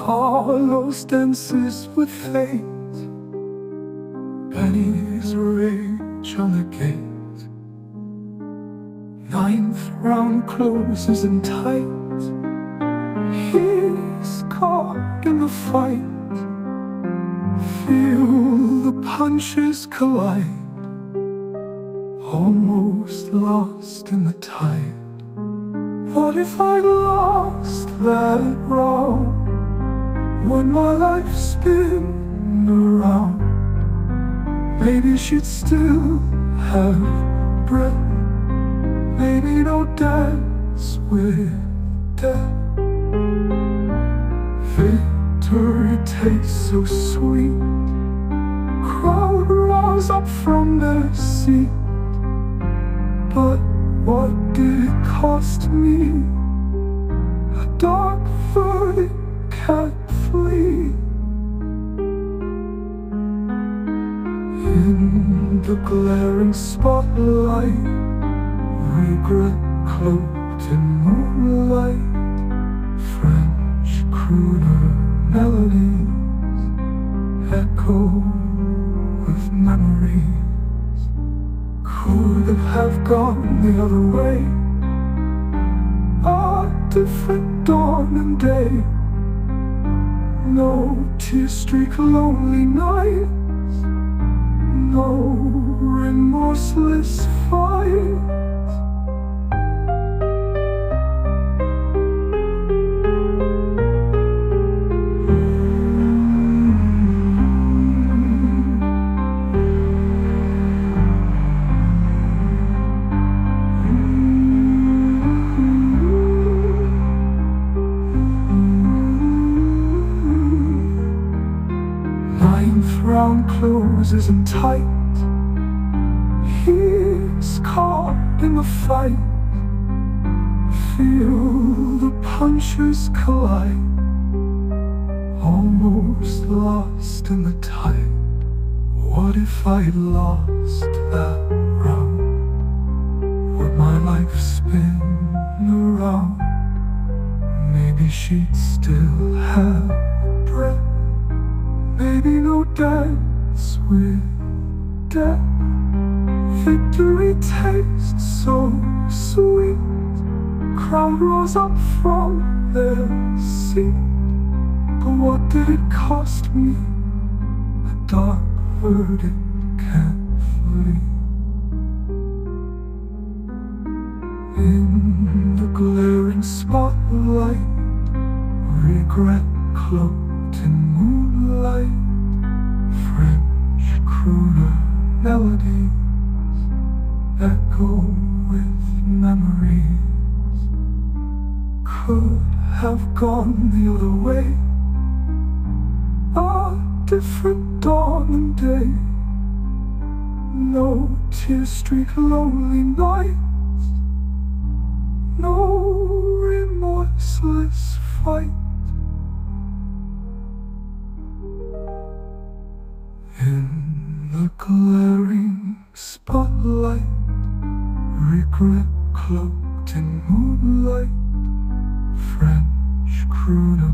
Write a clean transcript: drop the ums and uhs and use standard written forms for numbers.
Carlos dances with fate, pennies rage on the gate. Ninth round closes in tight. He's caught in the fight. Feel the punches collide, almost lost in the tide. What if I lost that round? When my life's been around, maybe she'd still have breath. Maybe no dance with death. Victory tastes so sweet. Crowd rose up from their seat. But what did it cost me? A dark verdict can't flee. In the glaring spotlight, regret cloaked in moonlight. French crooner melodies echo with memories. Could it have gone the other way? A different dawn and day. No tear streak lonely nights, no remorseless fights. Ninth round closes in tight. He's caught in the fight. Feel the punches collide, almost lost in the tide. What if I'd lost that round? Would my life spin around? Maybe she'd still have breath. Maybe no dance with death. Victory tastes so sweet. Crowd rose up from their seat. But what did it cost me? A dark verdict can't flee. In the glaring spotlight, regret cloaked in moonlight. French crooner melodies echo with memories. Could have gone the other way. A different dawn and day. No tear streak lonely nights, no remorseless fight.